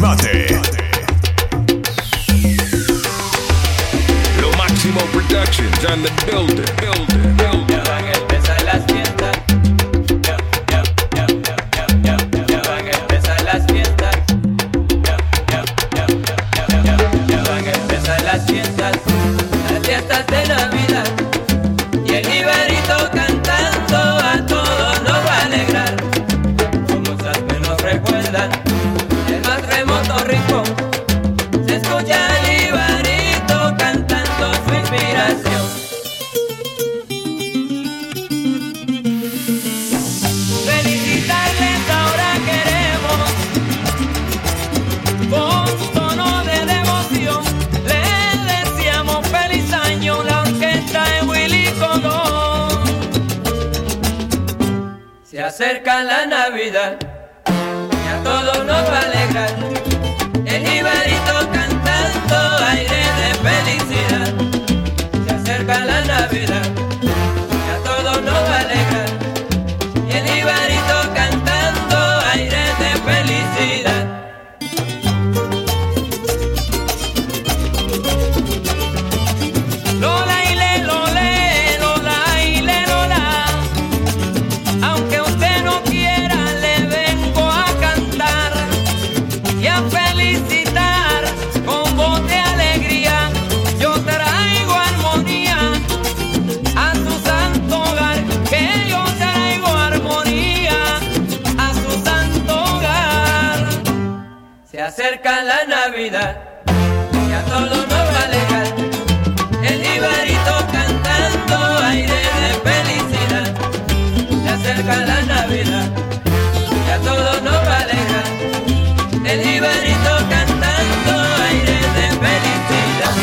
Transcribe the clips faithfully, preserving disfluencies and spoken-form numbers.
Mate. Lo Máximo Productions on the building, building, building. Ya van a empezar las fiestas. Ya, ya, ya, ya, ya, ya, ya, ya van a empezar las fiestas. Ya, ya, ya, ya, ya, ya, ya van a empezar las fiestas. Las fiestas de Navidad. Y el Ibarito cantando a todos nos va a alegrar. Como esas que nos recuerdan el más remoto rincón. Se escucha el Ibarito cantando su inspiración. Felicitarles ahora queremos, con tono de devoción. Le deseamos feliz año la orquesta de Willy Colón. Se acerca la Navidad y a todos nos va a alegrar. El Ibarito cantando aire de felicidad. Se acerca la Navidad y a todos nos va a alegrar. Y el Ibarito cantando aire de felicidad. Lola y le, lole, Lola y le, lola. Aunque usted no quiera, le vengo a cantar y a felicitar con voz de alegría. Yo traigo armonía a su santo hogar, que yo traigo armonía a su santo hogar. Se acerca la Navidad y a todos nos va a alegrar. El Ibarito cantando aire de felicidad. Se acerca la Navidad y a todos nos va a alegrar. El Ibarito cantando aire de felicidad.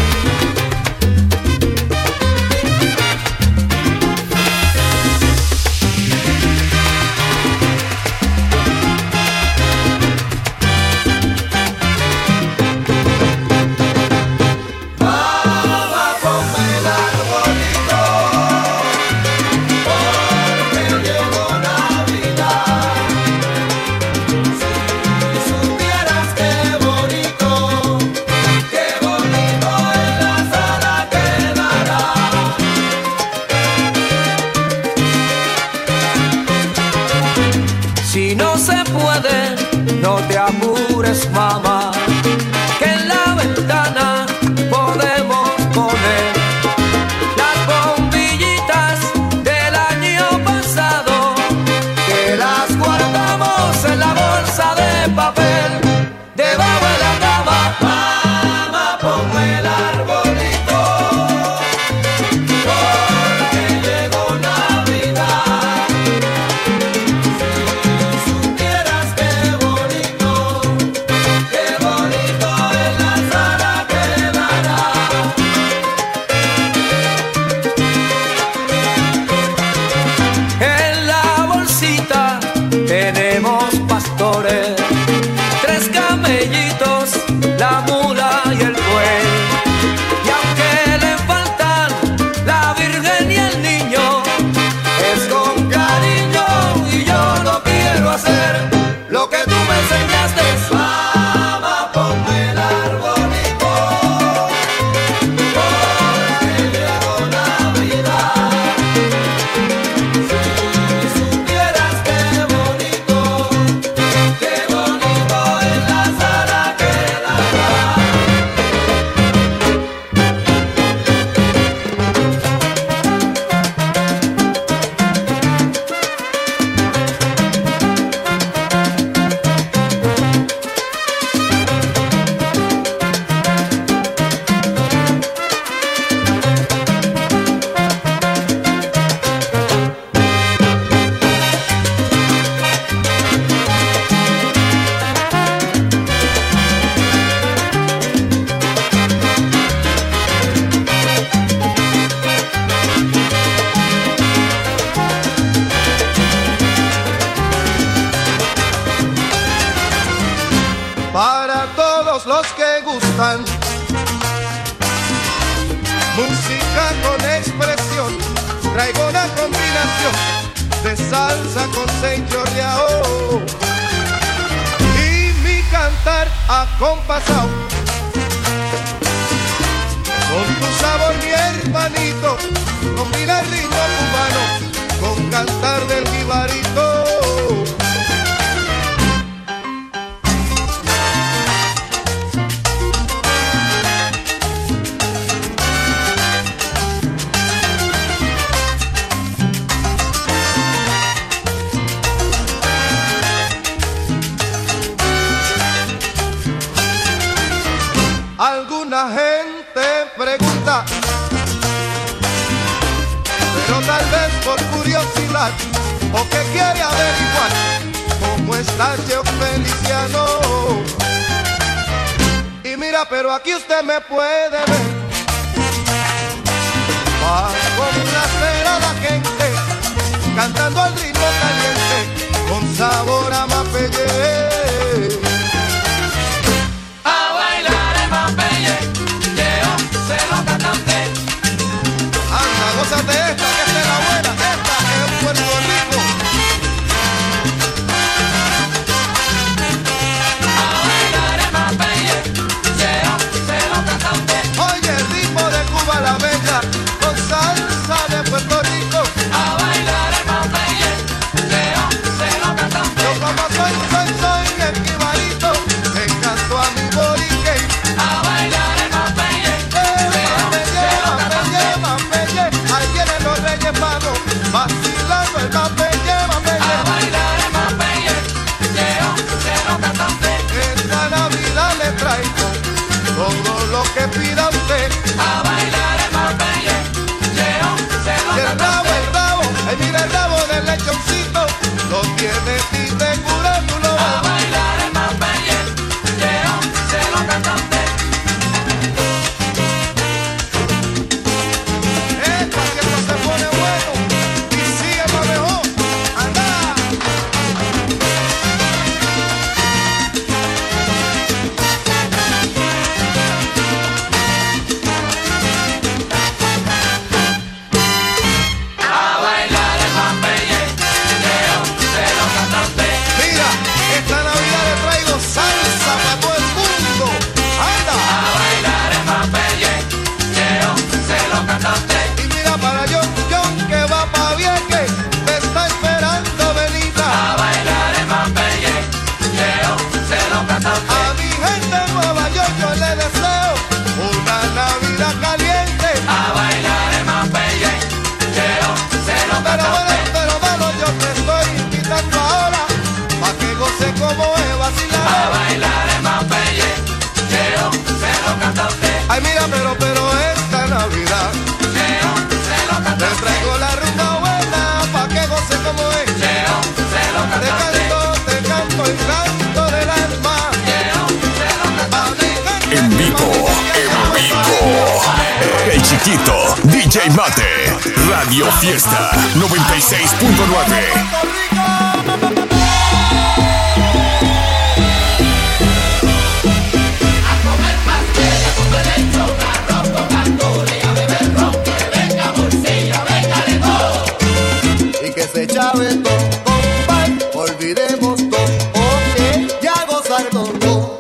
Si no se puede, no te apures, mamá, que en la ventana podemos poner las bombillitas del año pasado, que las guardamos en la bolsa de papel debajo de la cama. Mamá, ponme el arbolito, porque llegó Navidad. Supieras qué bonito, qué bonito en la sala quedará. En la bolsita tenemos pastores, tres camellitos, la mula y el buey. Y aunque le faltan la Virgen y el niño, es con cariño y yo no quiero hacer lo que tú me enseñaste. Mamá, ponme el arbolito, porque llegó Navidad. Si supieras qué bonito, qué bonito en la sala quedará. Para todos los que gustan música con expresión, traigo una combinación de salsa con Saint Giorgiao y mi canto cantar acompasado. Con tu sabor, mi hermanito, combina el ritmo cubano con cantar del jibarito. Alguna gente pregunta, pero tal vez por curiosidad o que quiere averiguar cómo está Cheo Feliciano. Y mira, pero aquí usted me puede ver bajo una cera la gente, cantando al ritmo caliente con sabor a mapelle. Gózate esta, que esta es la buena, esta es Puerto Rico. A bailar el mapelle, Cheo, se lo cantante. Oye, el ritmo de Cuba la Bella, con salsa de Puerto Rico. A bailar el mapelle, Cheo, se lo cantante. Yo como soy, soy, soy el jibarito, te canto a mi borique. A bailar el mapelle, Cheo, se lo cantante. Ahí vienen los Reyes Magos, vacilando el mapelle, mapelle. A bailar el mapelle, Cheo, se lo cantante. Esta Navidad le traigo todo lo que pida usted. A bailar el mapelle, Cheo, se lo Y el rabo, cantante. el rabo, ay mira el rabo del lechoncito, lo tiene y seguro tú lo A vas. bailar el mapelle, Cheo, se lo cantante. Esta fiesta se pone bueno y sigue para mejor. Anda. A bailar el mapelle, Cheo, se lo cantante. Mira, esta Navidad le traigo salsa para todo el mundo. Anda. A bailar el mapelle, Cheo, se lo cantante. Y mira para John, John que va pa' Vieques, te está esperando Benita. A bailar el mapelle, Cheo, se lo cantante. A mi gente en Nueva York yo le deseo una Navidad caliente. A bailar el mapelle, Cheo, se lo Pero bueno, cantante. pero bueno, yo te estoy invitando ahora pa' que goce como es A vacilar. bailar el mapelle, Cheo, se lo cantante. Ay mira, pero, pero esta Navidad Cheo, se lo te cantante. traigo la rumba buena pa' que goce como es. Cheo, se lo Te cantante. canto, te canto el canto del alma. Cheo, se lo A cantante. mi gente En vivo, en vivo. El chiquito, D J Mate. Radio Fiesta noventa y seis punto nueve. Puerto Rico. Y que se chave todo, compay, olvidemos todo, ok, ya gozar todo.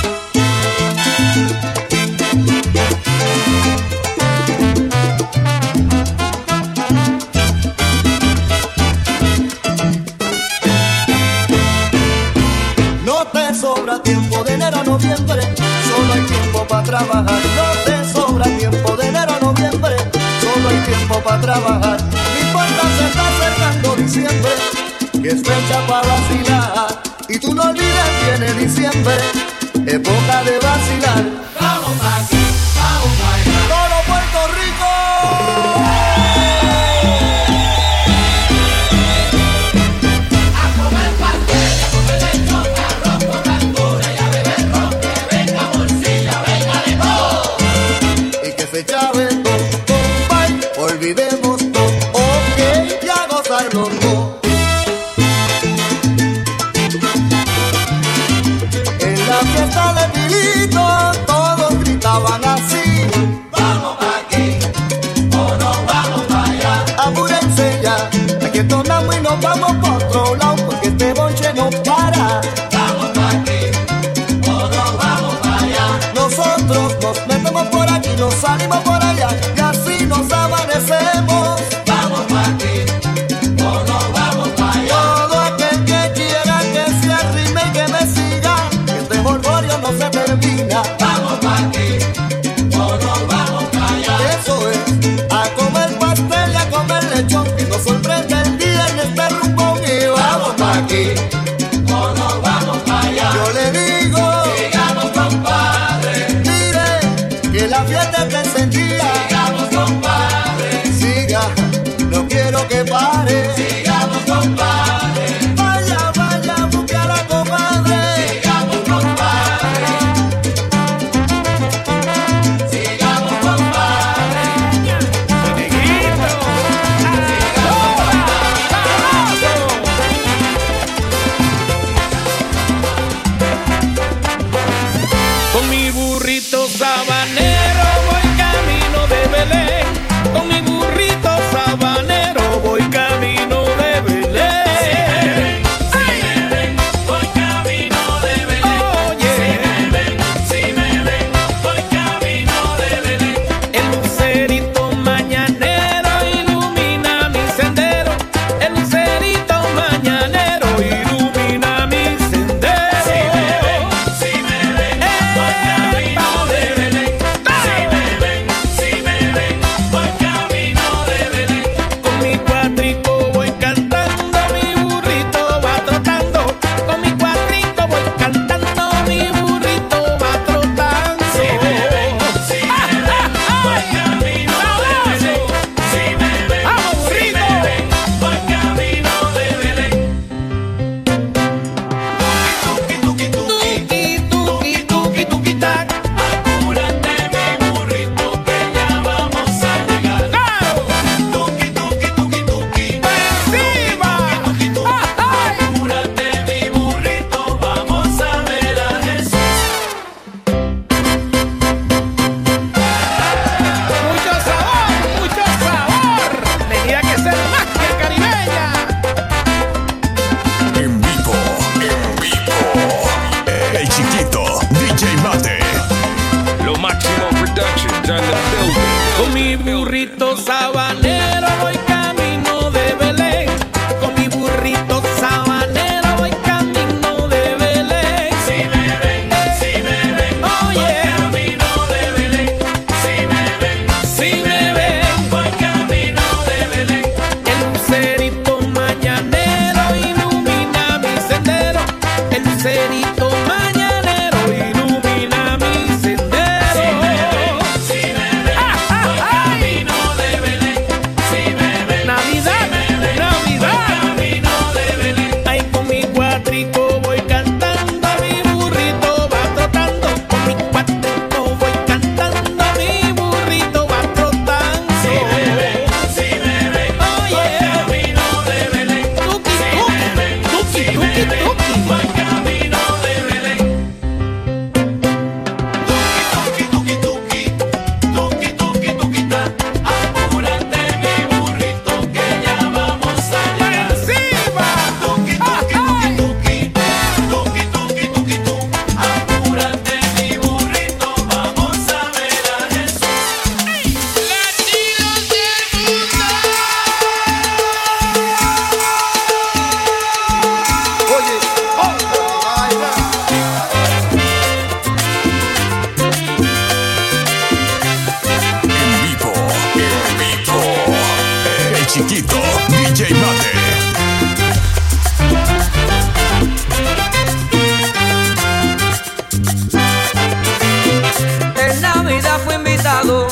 No te sobra tiempo de enero a noviembre, solo hay tiempo para trabajar. No te sobra tiempo de enero a noviembre, solo hay tiempo para trabajar. No importa, se está acercando diciembre, que es fecha para vacilar. Y tú no olvides, viene diciembre, época de vacilar. Vamos aquí, vamos allá. ¡Todo Puerto Rico! A comer pastel, a comer lechón, arroz con cangura y a beber ron. Que venga morcilla, venga de todo. Y que se chave todo, compay, olvidemos todo, ok, ya gozarlo todo. En la fiesta de Pilito todos gritaban así: Vamos pa' aquí, o nos vamos pa' allá. apúrense ya, aquí entonamos y nos vamos por otro lado, porque este bonche no para. Vamos pa' aquí, o no quiero que pare. Sigamos, compadre. Vaya, vaya, busque a la comadre. Sigamos, compadre. Sigamos, compadre. Negrito. Con mi burrito sabanero voy camino de Belén. Con mi burrito sabanero voy camino de Belén. Si me ven, si me ven, voy camino de Belén. Oye, si me ven, si me ven, voy camino de Belén. El lucerito mañanero ilumina mi sendero. El lucerito mañanero ilumina mi sendero. Si me ven, si me ven, voy camino de Belén. Si me ven, si me ven, voy camino de Belén. Con mi cuatrico voy cantando, mi burrito va trotando. Con mi cuatrico voy cantando, mi burrito va trotando. Si me ven, si me ven, voy camino de Belén. Si me ven, si me ven, voy camino de Belén. Tuki, tuki, tuki, tuki, tuki, tac. Apúrate, mi burrito, que ya vamos a llegar. Tuki, tuki, tuki, tuki. ¡Encima! Tuki, tuki, tuki. Apúrate, mi burrito, vamos a ver a Jesús. Mucho sabor, mucho sabor. Tenía que ser más que caribeña. En vivo, en vivo. El chiquito, D J Mate. Lo Máximo Productions on the building. Con mi burrito sabanero voy camino de Belén. Con mi burrito sabanero voy camino de Belén. Si me ven, si me ven, oye, camino de Belén. Si me ven, si me ven, voy camino de Belén. El lucerito mañanero ilumina mi sendero. El lucerito mañanero ilumina mi sendero. Si me ven, si me ven, voy camino de Belén. Si me ven, Navidad, Navidad, camino de Belén. Ay, con mi cuatrico voy cantando, mi burrito va trotando. Con mi cuatrico voy cantando, mi burrito va trotando. Si me ven, si me ven, oye, camino de Belén. Tuki, tuki, tuki, tuki, tuki, voy camino de Belén. Tuki, tuki, tuki, tuki, tuki, tuki, ta. Apúrate, mi burrito, que ya vamos a llegar. ¡Encima! Tuki, tuki, tuki, tuki, tuki, tuki, tuki, tu. Apúrate, mi burrito, vamos a ver a Jesús. ¡Latidos del mundo! Oye, otra vaina. En vivo, en vivo. El chiquito, D J Mate. En Navidad fui invitado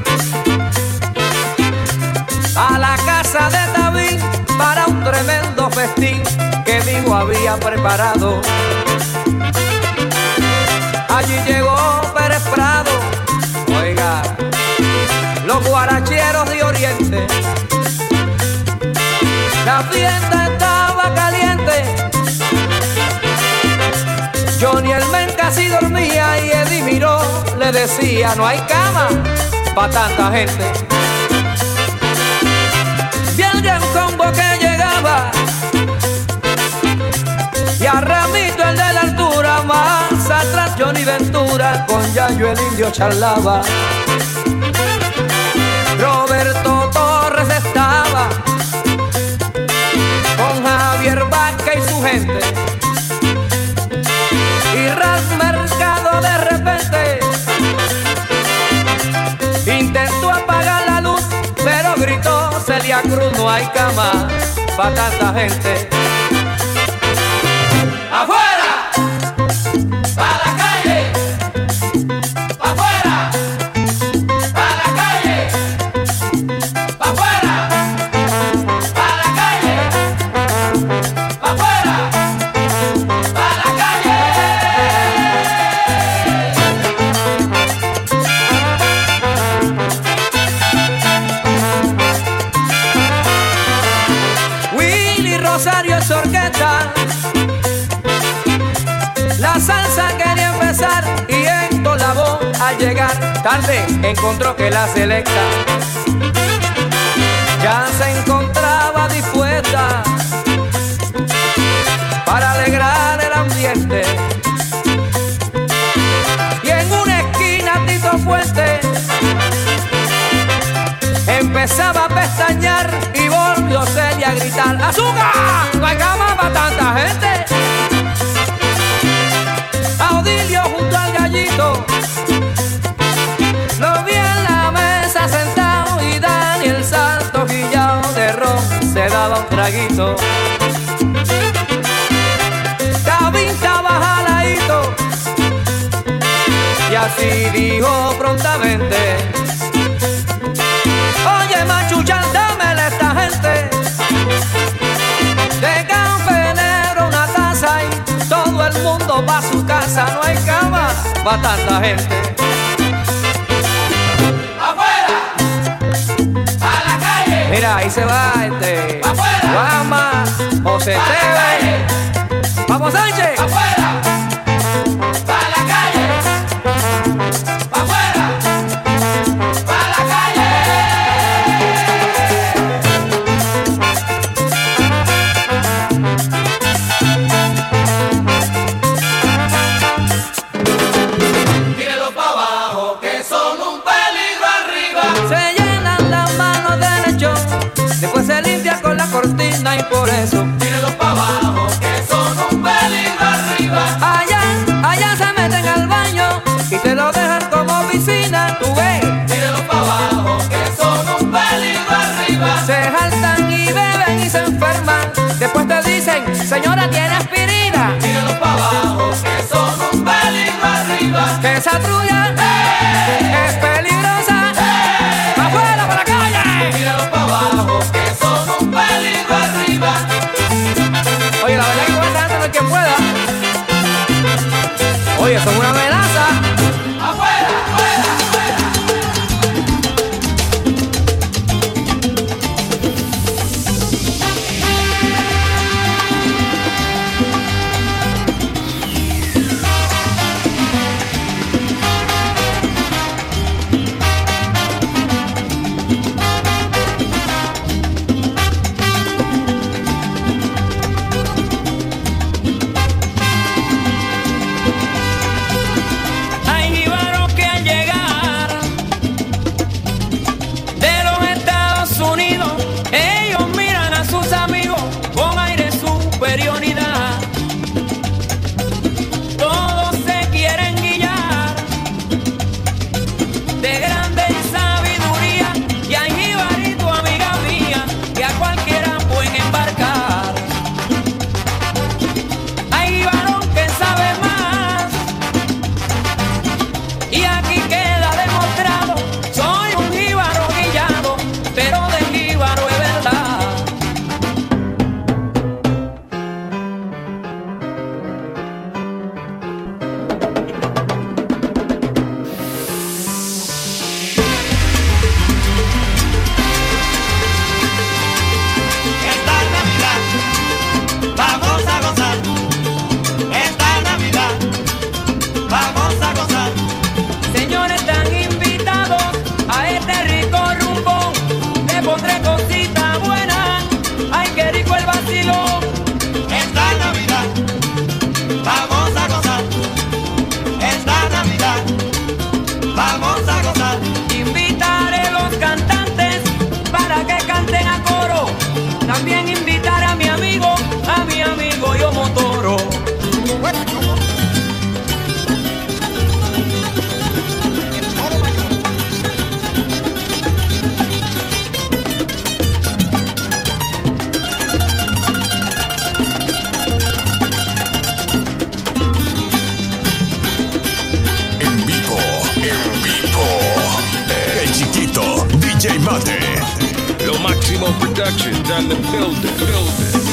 a la casa de David para un tremendo festín que mi hijo había preparado. Allí llegó Pérez Prado, oiga, los guaracheros de Oriente. La fiesta estaba caliente. Johnny el men casi dormía y Eddie Miró le decía: no hay cama pa' tanta gente. Vi al gran combo que llegaba y a Ramito el de la altura. Más atrás Johnny Ventura con Yayo el indio charlaba. Roberto Torres estaba con Javier Vaca y su gente. Y Ras Mercado de repente intentó apagar la luz, pero gritó Celia Cruz: no hay cama pa' tanta gente. ¡Afuera! ¡Pa' la calle! ¡Afuera! ¡Pa' la calle! ¡Afuera! oyó esa orquesta. La salsa quería empezar y esto la voz al llegar tarde encontró que la selecta ya se encontraba dispuesta para alegrar el ambiente. Y en una esquina Tito Fuerte empezaba a pestañear y volvió Celia a gritar: ¡azúcar! No hay cama para tanta gente. Audilio junto al gallito lo vi en la mesa sentado y Daniel Santos guillao de ron se daba un traguito. Gavin estaba jaladito y así dijo prontamente: oye, machuchan, dámele esta gente de Campenero una taza y todo el mundo pa' su casa. No hay cama pa' tanta gente. ¡Afuera! ¡A la calle! Mira, ahí se va este ¡Afuera! Guama, José Teve, Papo Sánchez. ¡Afuera! ¡A la calle! ¡Afuera! ¡A la calle! Tírenlo pa' abajo, que son un peligro arriba. Se llenan las manos de lechón, después se limpia con la cortina y por eso Tírenlo pa' abajo, que son un peligro arriba. allá, allá se meten al baño y te lo dejan como piscina. Tú ves, Tírenlo pa' abajo, que son un peligro arriba. se jaltan y beben y se enferman. Después te dicen: señora, tiene aspirina. Tírenlo pa' abajo, que son un peligro arriba. Que esa trulla es peligrosa. ¡Afuera, para la calle! Tírenlo pa' abajo, que son un peligro arriba. Oye, la verdad que con esta gente no hay quien pueda. Oye, son una amenaza. ¡Afuera, afuera, afuera! Hay jíbaros que al llegar de los Estados Unidos, ellos miran a sus amigos con aire de superioridad. Todos se quieren guiar de grande sabiduría, y hay jibarito, amiga mía, que a cualquiera pueden embarcar. Hay jibarón que sabe más, y aquí queda demostrado: soy un jíbaro guillado, pero de jíbaro es verdad. Esta Navidad vamos a gozar. Esta Navidad vamos a gozar. Señores, están invitados a este rico rumbo. Le pondré cosita buena. Ay, qué rico el vacilón. Esta Navidad vamos a gozar. Esta Navidad vamos a gozar. Invitaré los cantantes para que canten a coro. También invitaré a mi amigo, a mi amigo Yo Motoro. En vivo, en vivo. El chiquito, D J Mate. Lo Máximo Productions on the building. building.